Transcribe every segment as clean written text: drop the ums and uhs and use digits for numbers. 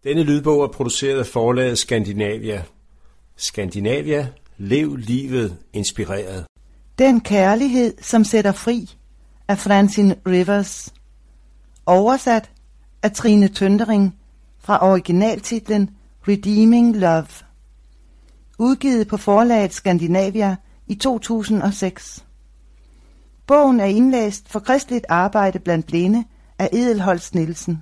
Denne lydbog er produceret af forlaget Skandinavia. Skandinavia, lev livet inspireret. Den kærlighed, som sætter fri, af Francine Rivers. Oversat af Trine Tøndering fra originaltitlen Redeeming Love. Udgivet på forlaget Skandinavia i 2006. Bogen er indlæst for Kristeligt Arbejde blandt Blinde af Edelholst Nielsen.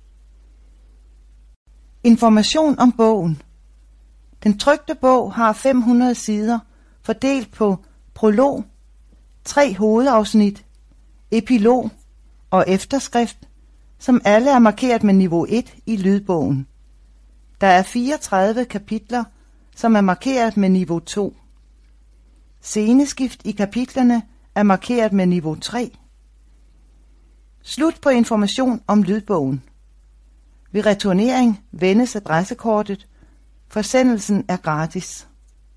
Information om bogen. Den trykte bog har 500 sider, fordelt på prolog, 3 hovedafsnit, epilog og efterskrift, som alle er markeret med niveau 1 i lydbogen. Der er 34 kapitler, som er markeret med niveau 2. Sceneskift i kapitlerne er markeret med niveau 3. Slut på information om lydbogen. Ved returnering vendes adressekortet. Forsendelsen er gratis.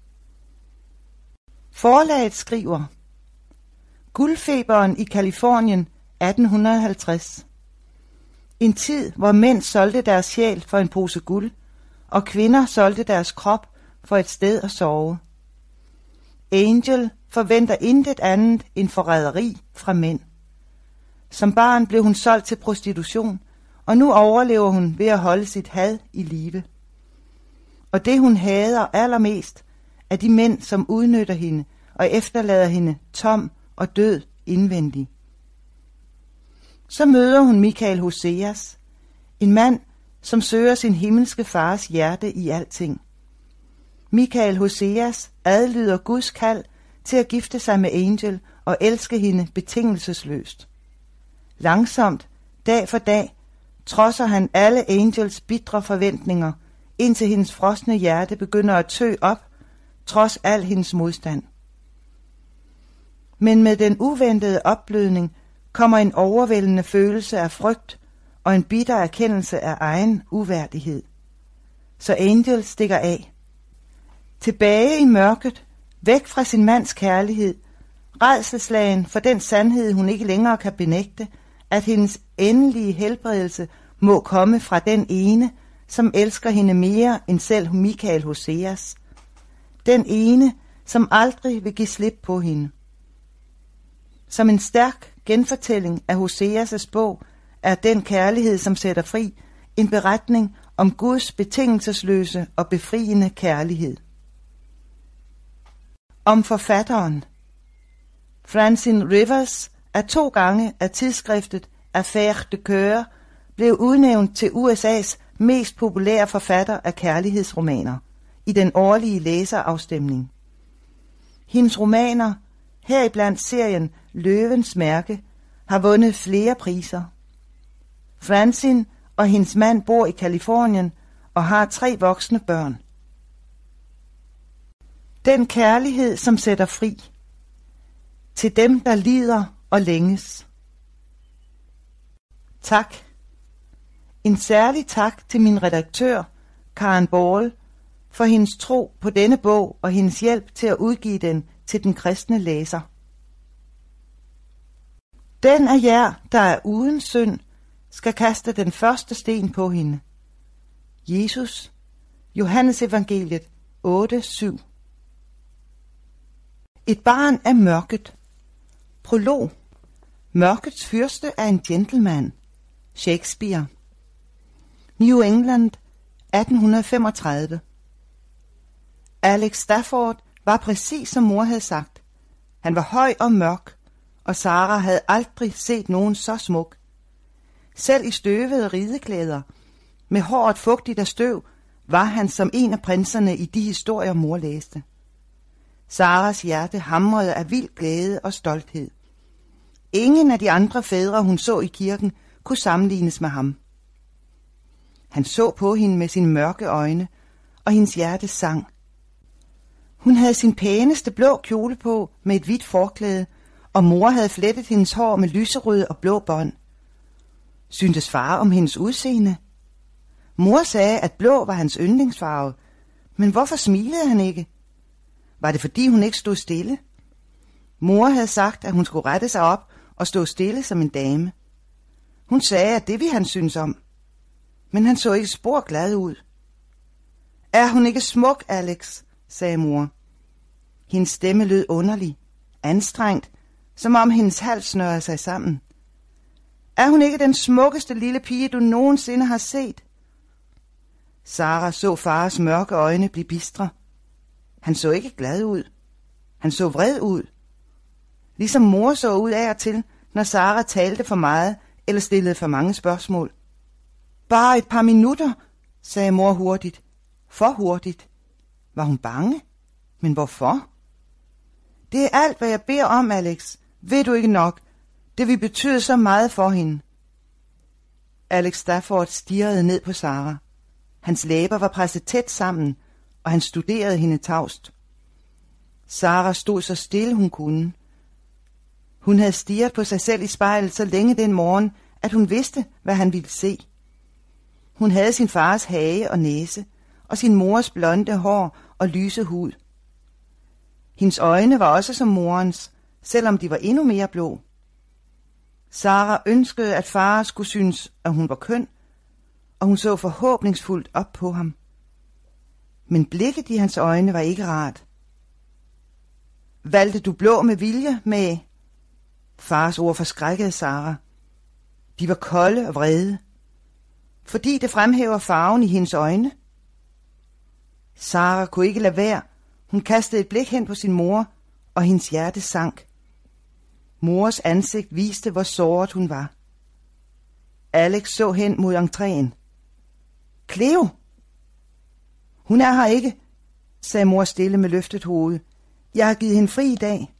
Forlaget skriver: Guldfeberen i Californien 1850. En tid, hvor mænd solgte deres sjæl for en pose guld, og kvinder solgte deres krop for et sted at sove. Angel forventer intet andet end forræderi fra mænd. Som barn blev hun solgt til prostitution, og nu overlever hun ved at holde sit had i live. Og det hun hader allermest er de mænd, som udnytter hende og efterlader hende tom og død indvendig. Så møder hun Michael Hoseas, en mand, som søger sin himmelske fars hjerte i alting. Michael Hoseas adlyder Guds kald til at gifte sig med Angel og elske hende betingelsesløst. Langsomt, dag for dag, trodser han alle Angels bitre forventninger, indtil hendes frosne hjerte begynder at tø op, trods al hendes modstand. Men med den uventede opblødning kommer en overvældende følelse af frygt og en bitter erkendelse af egen uværdighed. Så Angel stikker af. Tilbage i mørket, væk fra sin mands kærlighed, rædselsslagen for den sandhed, hun ikke længere kan benægte, at hendes endelige helbredelse må komme fra den ene, som elsker hende mere end selv Michael Hoseas. Den ene, som aldrig vil give slip på hende. Som en stærk genfortælling af Hoseas' bog er Den kærlighed, som sætter fri, en beretning om Guds betingelsesløse og befriende kærlighed. Om forfatteren. Francine Rivers er 2 gange af tidsskriftet Affaire de Coeur blev udnævnt til USA's mest populære forfatter af kærlighedsromaner i den årlige læserafstemning. Hendes romaner, heriblandt serien Løvens Mærke, har vundet flere priser. Francine og hendes mand bor i Californien og har 3 voksne børn. Den kærlighed, som sætter fri. Til dem, der lider og længes. Tak. En særlig tak til min redaktør, Karen Ball, for hendes tro på denne bog og hendes hjælp til at udgive den til den kristne læser. Den af jer, der er uden synd, skal kaste den første sten på hende. Jesus, Johannes Evangeliet 8:7. Et barn af mørket. Prolog. Mørkets fyrste er en gentleman. Shakespeare. New England 1835. Alex Stafford var præcis som mor havde sagt. Han var høj og mørk, og Sarah havde aldrig set nogen så smuk. Selv i støvede rideklæder, med håret fugtigt af støv, var han som en af prinserne i de historier, mor læste. Sarahs hjerte hamrede af vild glæde og stolthed. Ingen af de andre fædre, hun så i kirken, kunne sammenlignes med ham. Han så på hende med sine mørke øjne, og hendes hjerte sang. Hun havde sin pæneste blå kjole på med et hvidt forklæde, og mor havde flettet hendes hår med lyserøde og blå bånd. Syntes far om hendes udseende? Mor sagde, at blå var hans yndlingsfarve, men hvorfor smilede han ikke? Var det fordi hun ikke stod stille? Mor havde sagt, at hun skulle rette sig op og stå stille som en dame. Hun sagde, at det ville han synes om. men han så ikke spor glad ud. Er hun ikke smuk, Alex? Sagde mor. Hendes stemme lød underlig, anstrengt, som om hendes hals snørrede sig sammen. Er hun ikke den smukkeste lille pige, du nogensinde har set? Sara så fars mørke øjne blive bistre. Han så ikke glad ud. Han så vred ud. Ligesom mor så ud af og til, når Sara talte for meget eller stillede for mange spørgsmål. Bare et par minutter, sagde mor hurtigt. For hurtigt. Var hun bange? Men hvorfor? Det er alt, hvad jeg beder om, Alex. Ved du ikke nok? Det vil betyde så meget for hende. Alex Stafford stirrede ned på Sara. Hans læber var presset tæt sammen, og han studerede hende tavst. Sara stod så stille hun kunne. Hun havde stirret på sig selv i spejlet så længe den morgen, at hun vidste, hvad han ville se. Hun havde sin fars hage og næse, og sin mors blonde hår og lyse hud. Hendes øjne var også som morens, selvom de var endnu mere blå. Sara ønskede, at far skulle synes, at hun var køn, og hun så forhåbningsfuldt op på ham. Men blikket i hans øjne var ikke rart. Valgte du blå med vilje, med? Fars ord forskrækkede Sara. De var kolde og vrede, fordi det fremhæver farven i hendes øjne. Sara kunne ikke lade være. Hun kastede et blik hen på sin mor, og hendes hjerte sank. Mors ansigt viste, hvor såret hun var. Alex så hen mod entréen. Cleo! Hun er her ikke, sagde mor stille med løftet hoved. Jeg har givet hende fri i dag.